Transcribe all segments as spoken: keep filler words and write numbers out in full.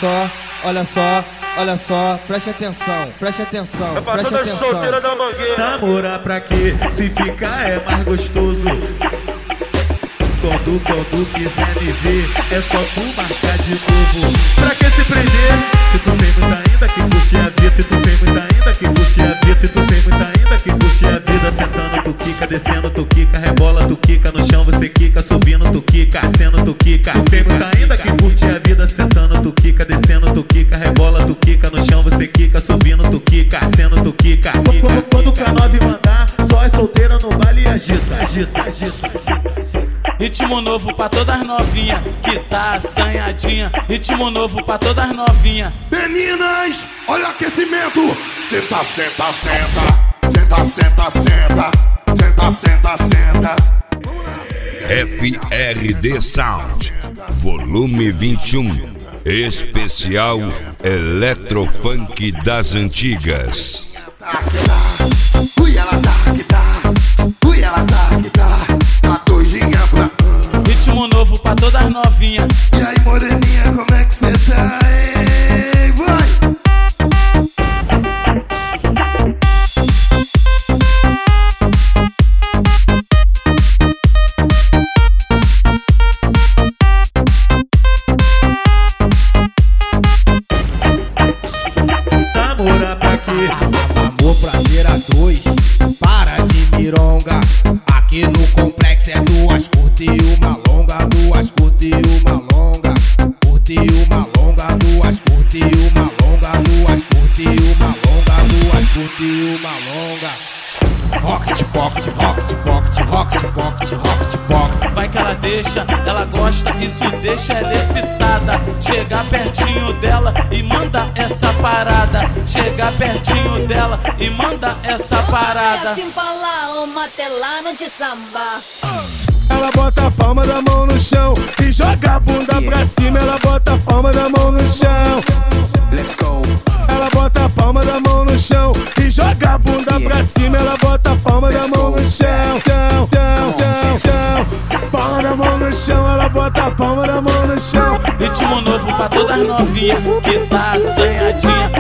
só, olha só, olha só, preste atenção, preste atenção, é preste atenção. Namorar pra quê? Se ficar é mais gostoso. Quando, quando quiser me ver, é só tu marcar de novo. Pra que se prender? Se tu tem muita ainda que curte a vida. Se tu tem muita ainda que curte a vida. Se tu tem muita ainda que curte a vida. Sentando tu quica, descendo tu quica, rebola tu quica, no chão você quica, subindo tu quica, acendo tu quica. Tu tem muita ainda que curte a vida. Sentando tu quica, descendo tu quica, rebola tu quica, no chão você quica, subindo tu quica, acendo tu quica. Quando, quando o K nove mandar, só é solteira no baile e agita, agita, agita, agita, agita. Ritmo novo pra todas novinhas que tá assanhadinha. Ritmo novo pra todas novinhas. Meninas, olha o aquecimento. Senta, senta, senta. Senta, senta, senta. Senta, senta, senta. F R D Sound, volume vinte e um, especial Eletrofunk das Antigas. Ui, ela tá que tá. Ui, ela tá que tá. Tá doidinha pra... Ritmo novo pra todas novinhas. E aí, moreninha, como é que cê tá? Ei, vai! Namorar pra quê? Amor, prazer a dois, para de mironga. Aqui no complexo é duas curte e uma longa. Duas curte e uma longa. Curte e uma longa. Duas curte e uma longa. Duas curte e uma longa. Duas curte e uma longa. Rocket pocket, rocket pocket, rocket pocket, rocket pocket. Vai que ela deixa, ela gosta, isso deixa ela excitada. Chega pertinho dela e manda essa parada. Chega pertinho dela e manda essa parada. Assim falar uma telana de samba. Ela bota a palma da mão no chão e joga a bunda pra cima. Ela bota a palma da mão no chão. Let's go. Ela bota a palma da mão no chão e joga a bunda pra cima. Ela bota a palma da mão no chão. Chão, chão, chão, chão. Palma da mão no chão, ela bota a palma da mão no chão. Ritmo novo pra todas novinhas que tá assanhadinha.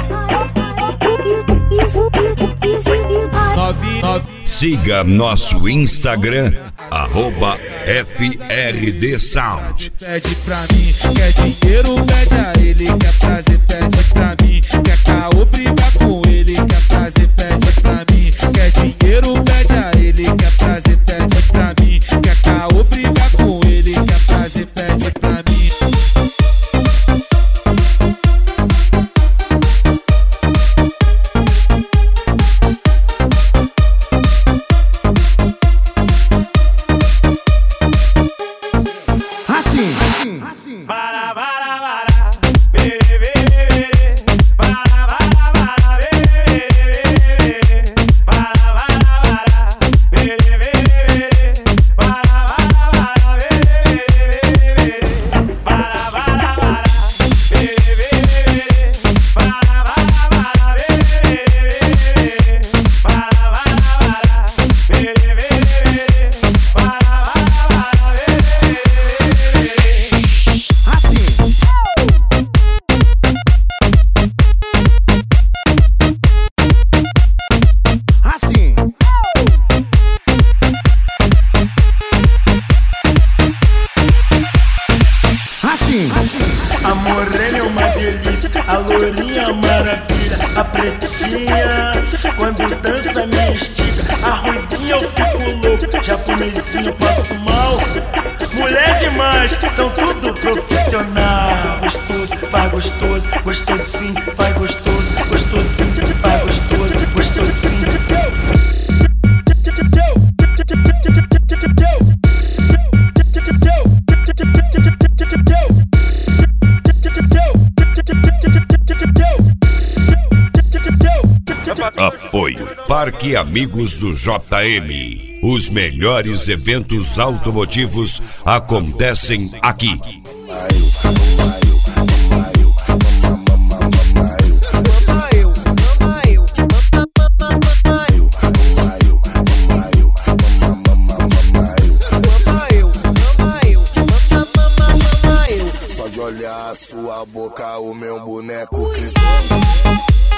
Novinha, novinha. Siga nosso Instagram, arroba F R D Sound. Pede pra mim, quer dinheiro, pede a ele. Quer prazer, pede pra mim. Quer caô, briga com ele. Quer prazer, pede pra mim. Quer dinheiro, pede a ele. Quer prazer, pede pra mim. Quer caô, briga com ele. Quer prazer, pede pra mim. Assim, assim, assim. Para, para, para. Bere, bere, bere. Para, para, para. Bere, bere, bere. Para, para, para. Bere, bere, bere. Para, para, para. Bere, bere, bere. Para, para, para. Bere, bere, bere. Para, para, para. Bere, bere, bere. Para, para, para. Bere, bere, bere. Para, para, para. Bere, assim. Assim, assim. a morena é uma delícia, a lourinha é uma maravilha, a pretinha quando dança me estica, a ruivinha eu fico louco, japonesinho passo mal. Mulher demais, são tudo profissional. Gostoso, faz gostoso, gostosinho, faz gostoso, gostosinho, faz gostoso, gostosinho. Apoio Parque Amigos do J M. Os melhores eventos automotivos acontecem aqui. olhar a sua boca, o meu boneco cresceu.